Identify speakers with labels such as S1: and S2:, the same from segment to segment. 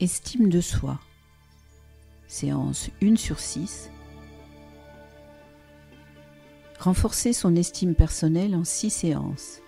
S1: Estime de soi. Séance 1/6. Renforcer son estime personnelle en 6 séances.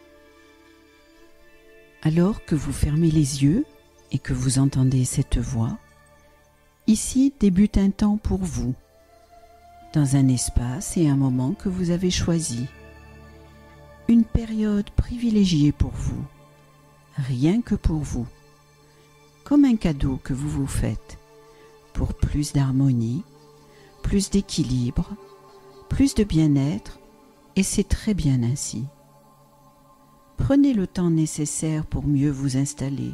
S1: Alors que vous fermez les yeux et que vous entendez cette voix, ici débute un temps pour vous, dans un espace et un moment que vous avez choisi. Une période privilégiée pour vous, rien que pour vous, comme un cadeau que vous vous faites, pour plus d'harmonie, plus d'équilibre, plus de bien-être, et c'est très bien ainsi. Prenez le temps nécessaire pour mieux vous installer,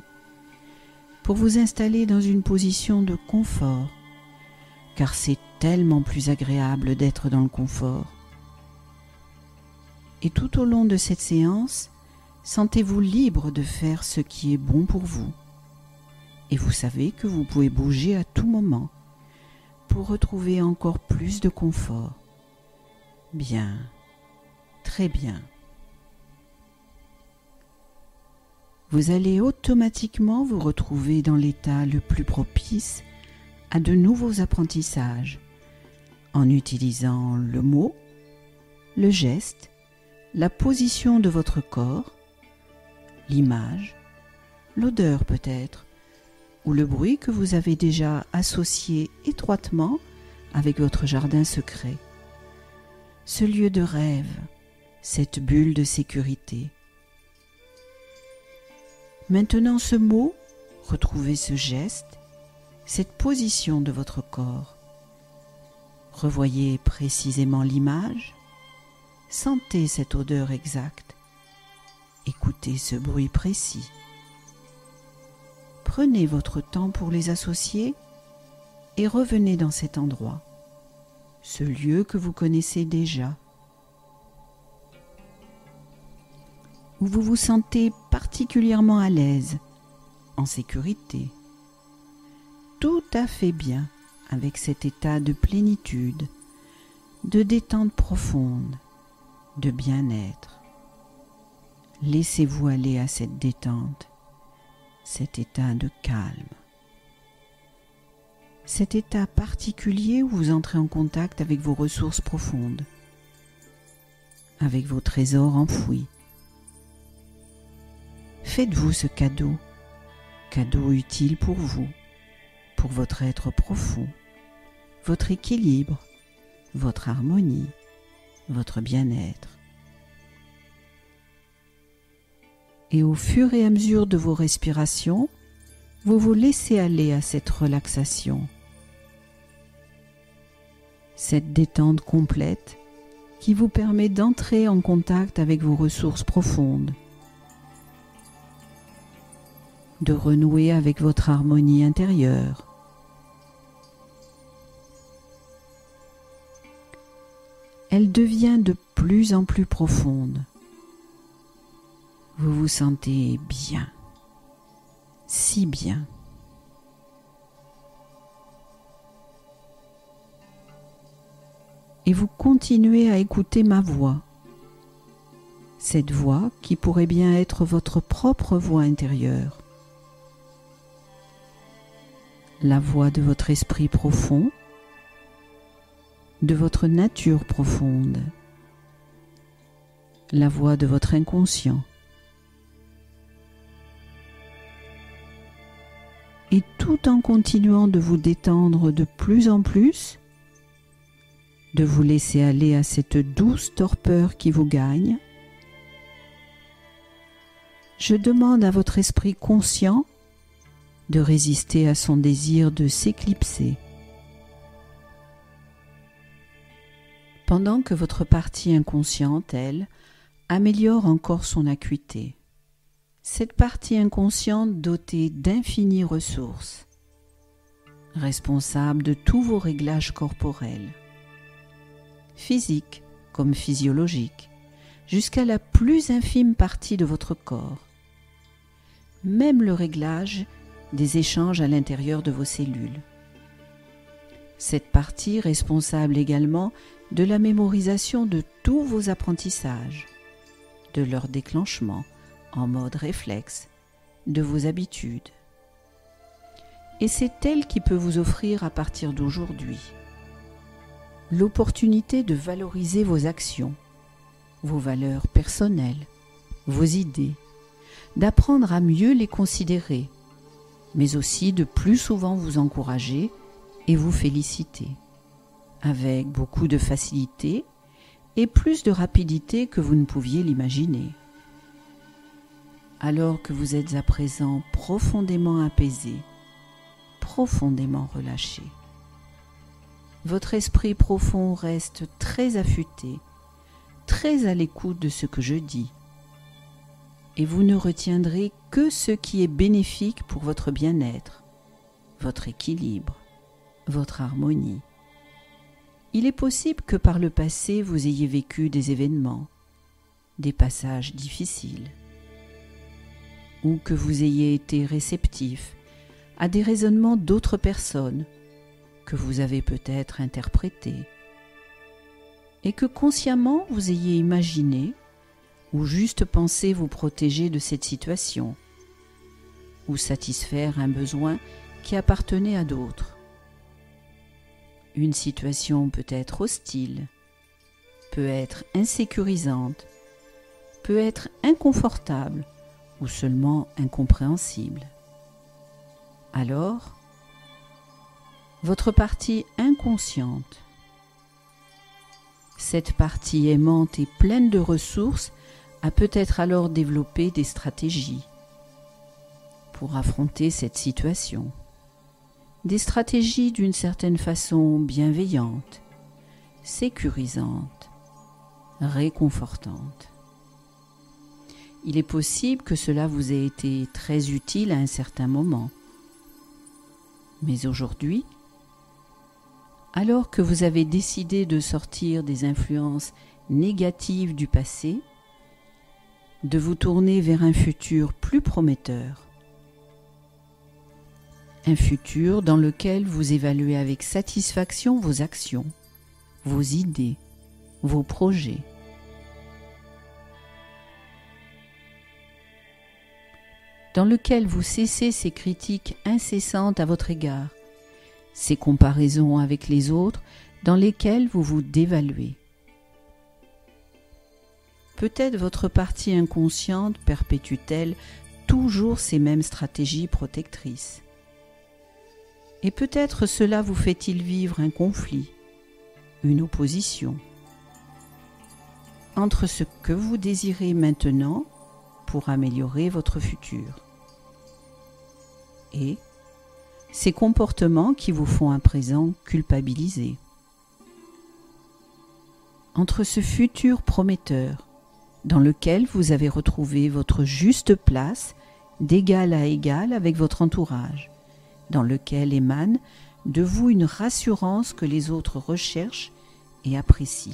S1: dans une position de confort, car c'est tellement plus agréable d'être dans le confort. Et tout au long de cette séance, sentez-vous libre de faire ce qui est bon pour vous. Et vous savez que vous pouvez bouger à tout moment pour retrouver encore plus de confort. Bien, très bien. Vous allez automatiquement vous retrouver dans l'état le plus propice à de nouveaux apprentissages en utilisant le mot, le geste, la position de votre corps, l'image, l'odeur peut-être, ou le bruit que vous avez déjà associé étroitement avec votre jardin secret. Ce lieu de rêve, cette bulle de sécurité. Maintenant ce mot, retrouvez ce geste, cette position de votre corps. Revoyez précisément l'image, sentez cette odeur exacte, écoutez ce bruit précis. Prenez votre temps pour les associer et revenez dans cet endroit, ce lieu que vous connaissez déjà, où vous vous sentez particulièrement à l'aise, en sécurité, tout à fait bien avec cet état de plénitude, de détente profonde, de bien-être. Laissez-vous aller à cette détente, cet état de calme. Cet état particulier où vous entrez en contact avec vos ressources profondes, avec vos trésors enfouis. Faites-vous ce cadeau utile pour vous, pour votre être profond, votre équilibre, votre harmonie, votre bien-être. Et au fur et à mesure de vos respirations, vous vous laissez aller à cette relaxation, cette détente complète qui vous permet d'entrer en contact avec vos ressources profondes, de renouer avec votre harmonie intérieure. Elle devient de plus en plus profonde. Vous vous sentez bien, si bien. Et vous continuez à écouter ma voix, cette voix qui pourrait bien être votre propre voix intérieure, la voix de votre esprit profond, de votre nature profonde, la voix de votre inconscient. Et tout en continuant de vous détendre de plus en plus, de vous laisser aller à cette douce torpeur qui vous gagne, je demande à votre esprit conscient de résister à son désir de s'éclipser. Pendant que votre partie inconsciente, elle, améliore encore son acuité. Cette partie inconsciente dotée d'infinies ressources, responsable de tous vos réglages corporels, physiques comme physiologiques, jusqu'à la plus infime partie de votre corps, même le réglage des échanges à l'intérieur de vos cellules. Cette partie responsable également de la mémorisation de tous vos apprentissages, de leur déclenchement en mode réflexe, de vos habitudes. Et c'est elle qui peut vous offrir à partir d'aujourd'hui l'opportunité de valoriser vos actions, vos valeurs personnelles, vos idées, d'apprendre à mieux les considérer, mais aussi de plus souvent vous encourager et vous féliciter, avec beaucoup de facilité et plus de rapidité que vous ne pouviez l'imaginer. Alors que vous êtes à présent profondément apaisé, profondément relâché, votre esprit profond reste très affûté, très à l'écoute de ce que je dis, et vous ne retiendrez que ce qui est bénéfique pour votre bien-être, votre équilibre, votre harmonie. Il est possible que par le passé vous ayez vécu des événements, des passages difficiles, ou que vous ayez été réceptif à des raisonnements d'autres personnes que vous avez peut-être interprétés, et que consciemment vous ayez imaginé ou juste pensé vous protéger de cette situation, ou satisfaire un besoin qui appartenait à d'autres. Une situation peut être hostile, peut être insécurisante, peut être inconfortable ou seulement incompréhensible. Alors, votre partie inconsciente, cette partie aimante et pleine de ressources, a peut-être alors développé des stratégies pour affronter cette situation. Des stratégies d'une certaine façon bienveillantes, sécurisantes, réconfortantes. Il est possible que cela vous ait été très utile à un certain moment. Mais aujourd'hui, alors que vous avez décidé de sortir des influences négatives du passé, de vous tourner vers un futur plus prometteur, un futur dans lequel vous évaluez avec satisfaction vos actions, vos idées, vos projets. Dans lequel vous cessez ces critiques incessantes à votre égard, ces comparaisons avec les autres dans lesquelles vous vous dévaluez. Peut-être votre partie inconsciente perpétue-t-elle toujours ces mêmes stratégies protectrices. Et peut-être cela vous fait-il vivre un conflit, une opposition, entre ce que vous désirez maintenant pour améliorer votre futur et ces comportements qui vous font à présent culpabiliser. Entre ce futur prometteur dans lequel vous avez retrouvé votre juste place d'égal à égal avec votre entourage, dans lequel émane de vous une rassurance que les autres recherchent et apprécient.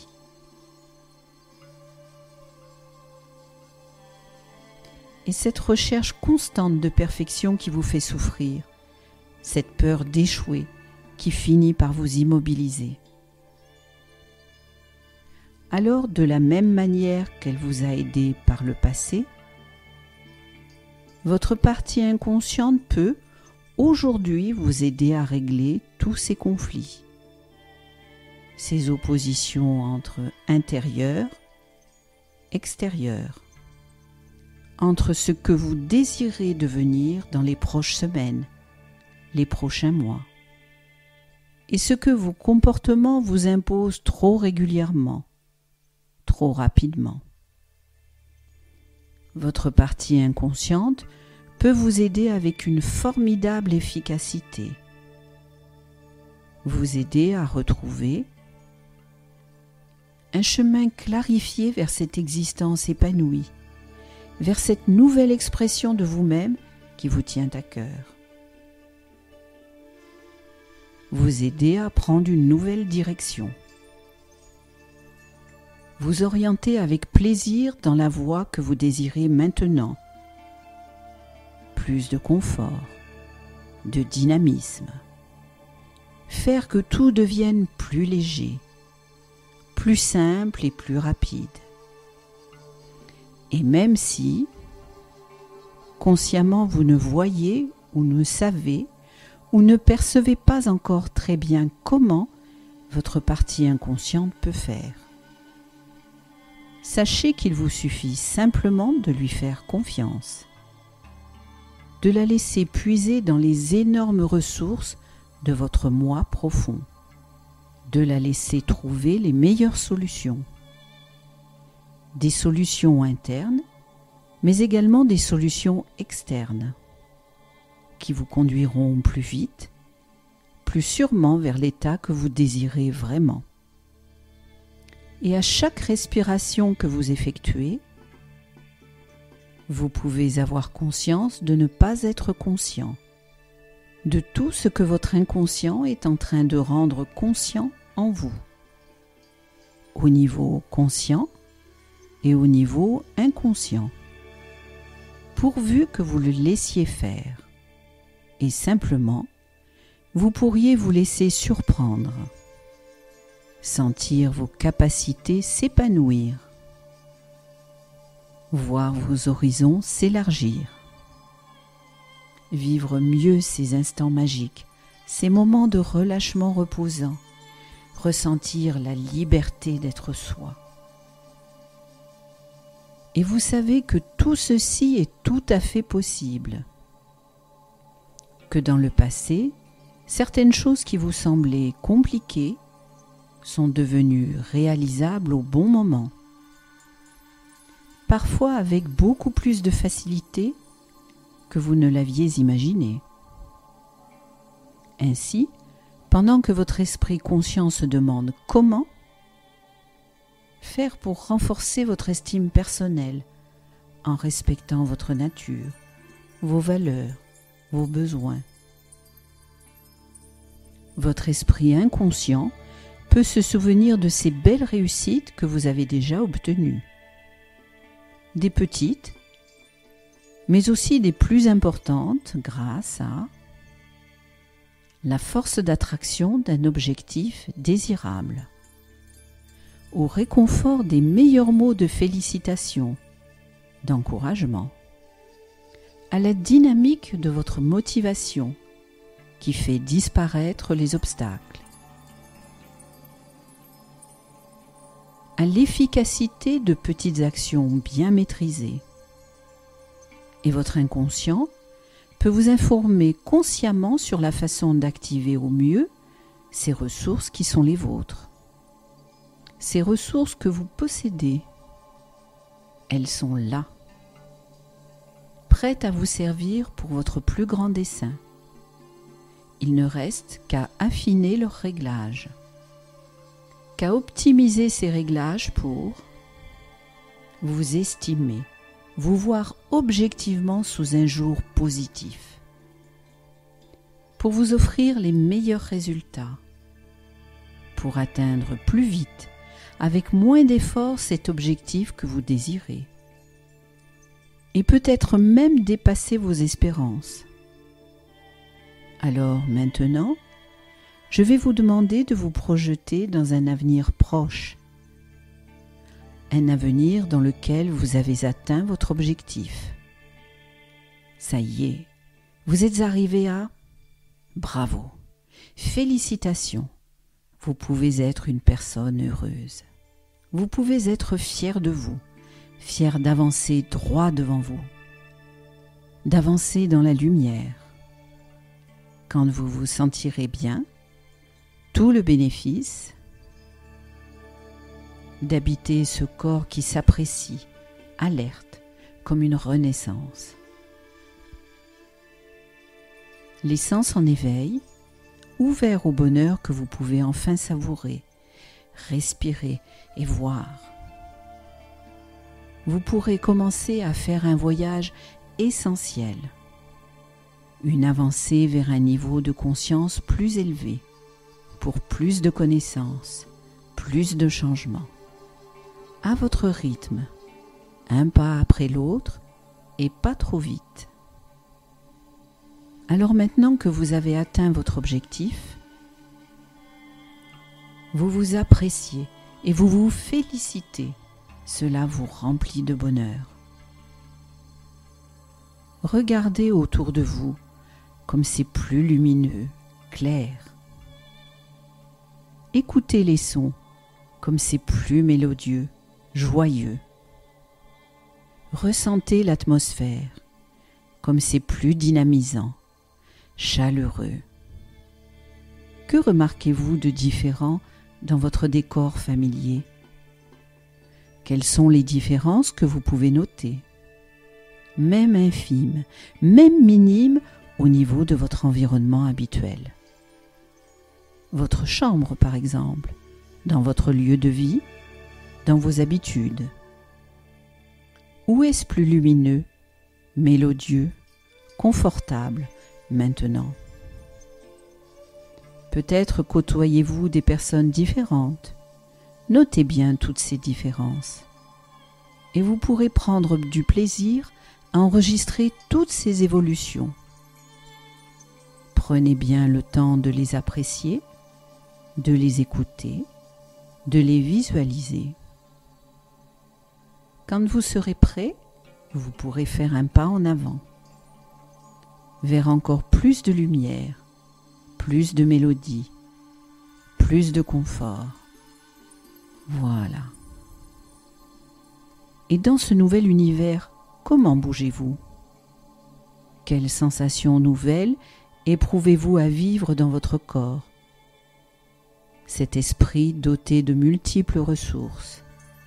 S1: Et cette recherche constante de perfection qui vous fait souffrir, cette peur d'échouer qui finit par vous immobiliser. Alors, de la même manière qu'elle vous a aidé par le passé, votre partie inconsciente peut, aujourd'hui, vous aider à régler tous ces conflits, ces oppositions entre intérieur, extérieur, entre ce que vous désirez devenir dans les prochaines semaines, les prochains mois, et ce que vos comportements vous imposent trop régulièrement, trop rapidement. Votre partie inconsciente peut vous aider avec une formidable efficacité, vous aider à retrouver un chemin clarifié vers cette existence épanouie, vers cette nouvelle expression de vous-même qui vous tient à cœur. Vous aider à prendre une nouvelle direction. Vous orienter avec plaisir dans la voie que vous désirez maintenant. Plus de confort, de dynamisme. Faire que tout devienne plus léger, plus simple et plus rapide. Et même si, consciemment, vous ne voyez ou ne savez ou ne percevez pas encore très bien comment votre partie inconsciente peut faire. Sachez qu'il vous suffit simplement de lui faire confiance, de la laisser puiser dans les énormes ressources de votre moi profond, de la laisser trouver les meilleures solutions. Des solutions internes, mais également des solutions externes, qui vous conduiront plus vite, plus sûrement vers l'état que vous désirez vraiment. Et à chaque respiration que vous effectuez, vous pouvez avoir conscience de ne pas être conscient de tout ce que votre inconscient est en train de rendre conscient en vous, au niveau conscient et au niveau inconscient, pourvu que vous le laissiez faire. Et simplement, vous pourriez vous laisser surprendre, sentir vos capacités s'épanouir, voir vos horizons s'élargir, vivre mieux ces instants magiques, ces moments de relâchement reposant, ressentir la liberté d'être soi. Et vous savez que tout ceci est tout à fait possible, que dans le passé, certaines choses qui vous semblaient compliquées sont devenues réalisables au bon moment, parfois avec beaucoup plus de facilité que vous ne l'aviez imaginé. Ainsi, pendant que votre esprit conscient se demande comment faire pour renforcer votre estime personnelle en respectant votre nature, vos valeurs, vos besoins, votre esprit inconscient peut se souvenir de ces belles réussites que vous avez déjà obtenues. Des petites, mais aussi des plus importantes grâce à la force d'attraction d'un objectif désirable, au réconfort des meilleurs mots de félicitations, d'encouragement, à la dynamique de votre motivation qui fait disparaître les obstacles, à l'efficacité de petites actions bien maîtrisées. Et votre inconscient peut vous informer consciemment sur la façon d'activer au mieux ces ressources qui sont les vôtres. Ces ressources que vous possédez, elles sont là, prêtes à vous servir pour votre plus grand dessein. Il ne reste qu'à affiner leurs réglages, qu'à optimiser ces réglages pour vous estimer, vous voir objectivement sous un jour positif, pour vous offrir les meilleurs résultats, pour atteindre plus vite, avec moins d'efforts, cet objectif que vous désirez, et peut-être même dépasser vos espérances. Alors maintenant, je vais vous demander de vous projeter dans un avenir proche, un avenir dans lequel vous avez atteint votre objectif. Ça y est, vous êtes arrivé à... Bravo, félicitations, vous pouvez être une personne heureuse. Vous pouvez être fier de vous, fier d'avancer droit devant vous, d'avancer dans la lumière. Quand vous vous sentirez bien, tout le bénéfice d'habiter ce corps qui s'apprécie, alerte, comme une renaissance. Les sens en éveil, ouverts au bonheur que vous pouvez enfin savourer, respirer et voir. Vous pourrez commencer à faire un voyage essentiel, une avancée vers un niveau de conscience plus élevé, pour plus de connaissances, plus de changements. À votre rythme, un pas après l'autre et pas trop vite. Alors maintenant que vous avez atteint votre objectif, vous vous appréciez et vous vous félicitez. Cela vous remplit de bonheur. Regardez autour de vous comme c'est plus lumineux, clair. Écoutez les sons, comme c'est plus mélodieux, joyeux. Ressentez l'atmosphère, comme c'est plus dynamisant, chaleureux. Que remarquez-vous de différent dans votre décor familier? Quelles sont les différences que vous pouvez noter? Même infimes, même minimes au niveau de votre environnement habituel. Votre chambre, par exemple, dans votre lieu de vie, dans vos habitudes. Où est-ce plus lumineux, mélodieux, confortable maintenant? Peut-être côtoyez-vous des personnes différentes. Notez bien toutes ces différences. Et vous pourrez prendre du plaisir à enregistrer toutes ces évolutions. Prenez bien le temps de les apprécier, de les écouter, de les visualiser. Quand vous serez prêt, vous pourrez faire un pas en avant, vers encore plus de lumière, plus de mélodie, plus de confort. Voilà. Et dans ce nouvel univers, comment bougez-vous? Quelles sensations nouvelles éprouvez-vous à vivre dans votre corps? Cet esprit doté de multiples ressources.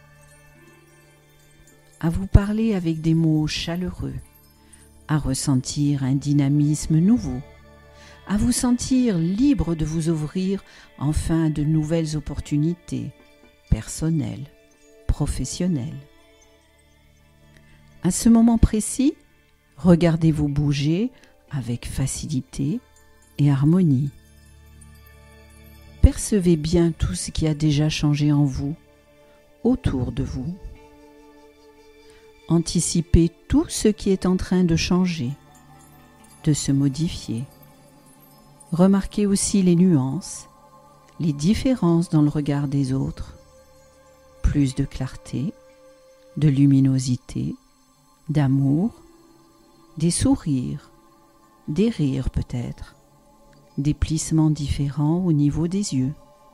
S1: À vous parler avec des mots chaleureux, à ressentir un dynamisme nouveau, à vous sentir libre de vous ouvrir enfin à de nouvelles opportunités personnelles, professionnelles. À ce moment précis, regardez-vous bouger avec facilité et harmonie. Percevez bien tout ce qui a déjà changé en vous, autour de vous. Anticipez tout ce qui est en train de changer, de se modifier. Remarquez aussi les nuances, les différences dans le regard des autres. Plus de clarté, de luminosité, d'amour, des sourires, des rires peut-être, des plissements différents au niveau des yeux.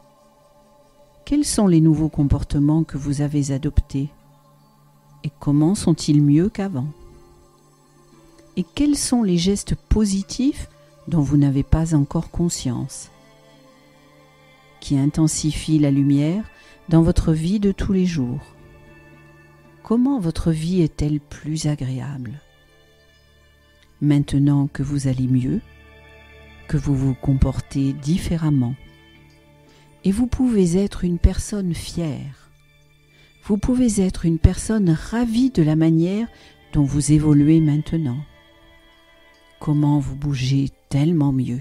S1: Quels sont les nouveaux comportements que vous avez adoptés? Et comment sont-ils mieux qu'avant? Et quels sont les gestes positifs dont vous n'avez pas encore conscience, qui intensifient la lumière dans votre vie de tous les jours? Comment votre vie est-elle plus agréable? Maintenant que vous allez mieux, que vous vous comportez différemment, et vous pouvez être une personne fière, vous pouvez être une personne ravie de la manière dont vous évoluez maintenant. Comment vous bougez tellement mieux.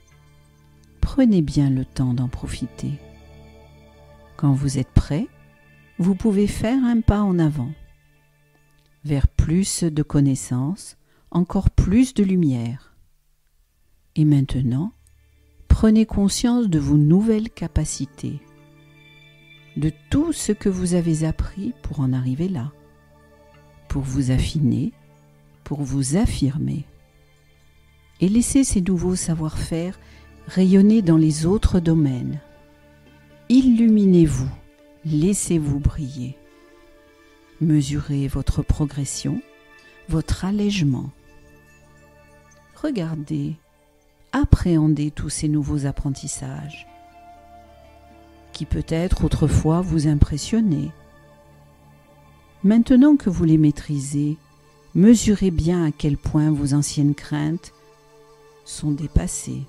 S1: Prenez bien le temps d'en profiter. Quand vous êtes prêt, vous pouvez faire un pas en avant, vers plus de connaissances, encore plus de lumière. Et maintenant, prenez conscience de vos nouvelles capacités, de tout ce que vous avez appris pour en arriver là, pour vous affiner, pour vous affirmer. Et laissez ces nouveaux savoir-faire rayonner dans les autres domaines. Illuminez-vous, laissez-vous briller. Mesurez votre progression, votre allègement. Regardez, appréhendez tous ces nouveaux apprentissages qui peut-être autrefois vous impressionnaient. Maintenant que vous les maîtrisez, mesurez bien à quel point vos anciennes craintes sont dépassées.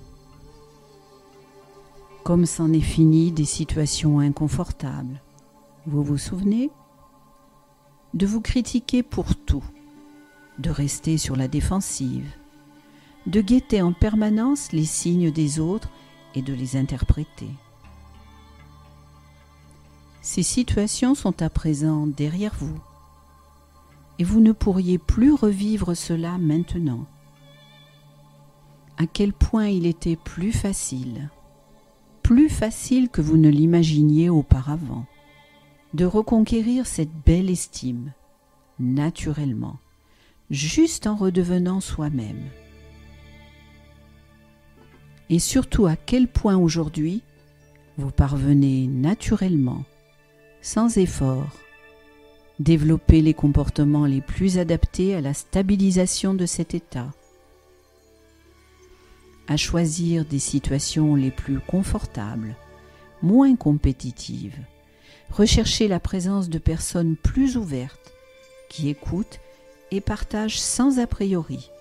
S1: Comme c'en est fini des situations inconfortables. Vous vous souvenez? De vous critiquer pour tout, de rester sur la défensive, de guetter en permanence les signes des autres et de les interpréter. Ces situations sont à présent derrière vous et vous ne pourriez plus revivre cela maintenant. À quel point il était plus facile que vous ne l'imaginiez auparavant, de reconquérir cette belle estime, naturellement, juste en redevenant soi-même. et surtout à quel point aujourd'hui vous parvenez naturellement, sans effort, développer les comportements les plus adaptés à la stabilisation de cet état, à choisir des situations les plus confortables, moins compétitives, rechercher la présence de personnes plus ouvertes, qui écoutent et partagent sans a priori.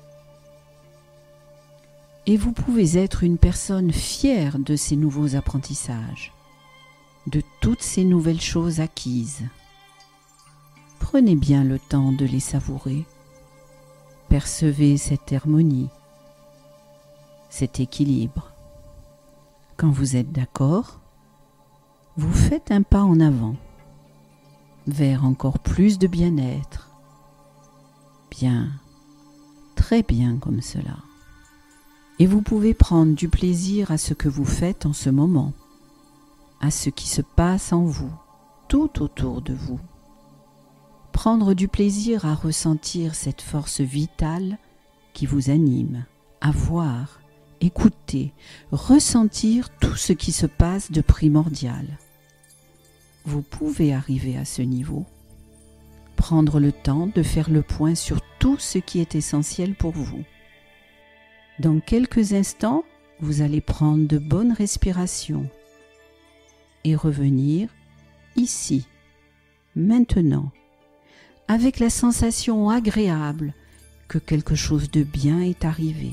S1: Et vous pouvez être une personne fière de ces nouveaux apprentissages, de toutes ces nouvelles choses acquises. Prenez bien le temps de les savourer. Percevez cette harmonie, cet équilibre. Quand vous êtes d'accord, vous faites un pas en avant, vers encore plus de bien-être. Bien, très bien comme cela. Et vous pouvez prendre du plaisir à ce que vous faites en ce moment, à ce qui se passe en vous, tout autour de vous. Prendre du plaisir à ressentir cette force vitale qui vous anime, à voir, écouter, ressentir tout ce qui se passe de primordial. Vous pouvez arriver à ce niveau, prendre le temps de faire le point sur tout ce qui est essentiel pour vous. Dans quelques instants, vous allez prendre de bonnes respirations et revenir ici, maintenant, avec la sensation agréable que quelque chose de bien est arrivé.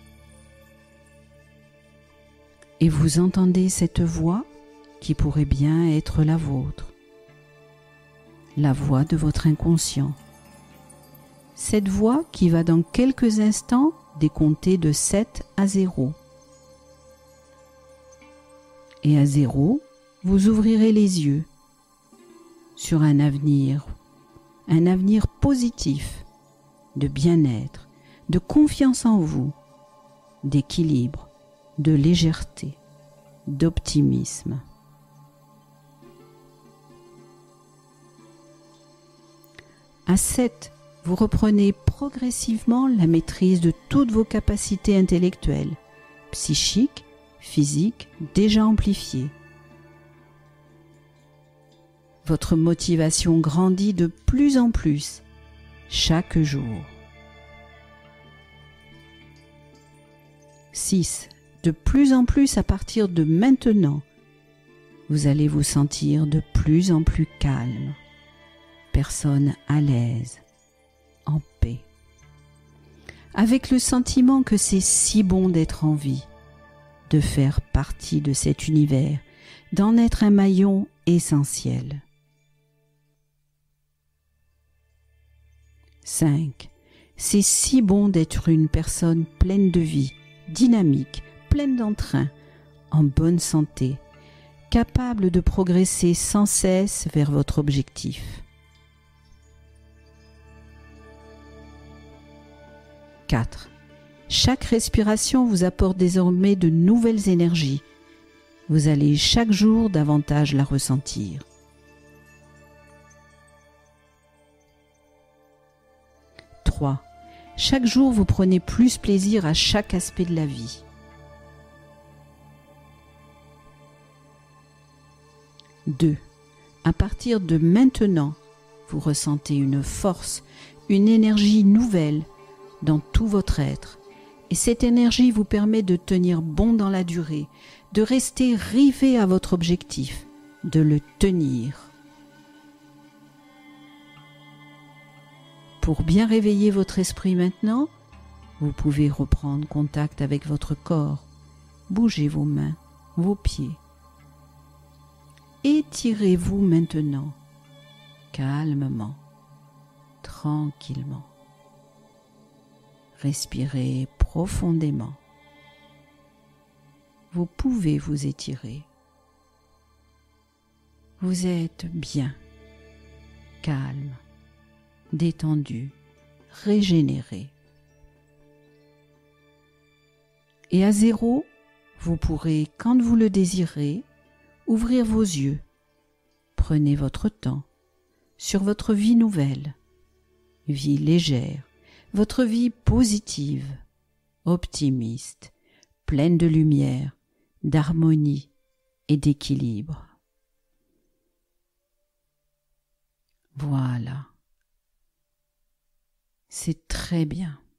S1: Et vous entendez cette voix qui pourrait bien être la vôtre, la voix de votre inconscient. Cette voix qui va dans quelques instants décompter de 7 à 0. Et à 0, vous ouvrirez les yeux sur un avenir positif, de bien-être, de confiance en vous, d'équilibre, de légèreté, d'optimisme. À 7, vous reprenez progressivement la maîtrise de toutes vos capacités intellectuelles, psychiques, physiques, déjà amplifiées. Votre motivation grandit de plus en plus chaque jour. 6. De plus en plus à partir de maintenant, vous allez vous sentir de plus en plus calme, personne à l'aise, en paix, avec le sentiment que c'est si bon d'être en vie, de faire partie de cet univers, d'en être un maillon essentiel. 5. C'est si bon d'être une personne pleine de vie, dynamique, pleine d'entrain, en bonne santé, capable de progresser sans cesse vers votre objectif. 4. Chaque respiration vous apporte désormais de nouvelles énergies. Vous allez chaque jour davantage la ressentir. 3. Chaque jour, vous prenez plus plaisir à chaque aspect de la vie. 2. À partir de maintenant, vous ressentez une force, une énergie nouvelle dans tout votre être. Et cette énergie vous permet de tenir bon dans la durée, de rester rivé à votre objectif, de le tenir. Pour bien réveiller votre esprit maintenant, vous pouvez reprendre contact avec votre corps, bougez vos mains, vos pieds. Étirez-vous maintenant, calmement, tranquillement. Respirez profondément. Vous pouvez vous étirer. Vous êtes bien, calme, détendu, régénéré. Et à 0, vous pourrez, quand vous le désirez, ouvrir vos yeux. Prenez votre temps sur votre vie nouvelle, vie légère, votre vie positive, optimiste, pleine de lumière, d'harmonie et d'équilibre. Voilà. C'est très bien.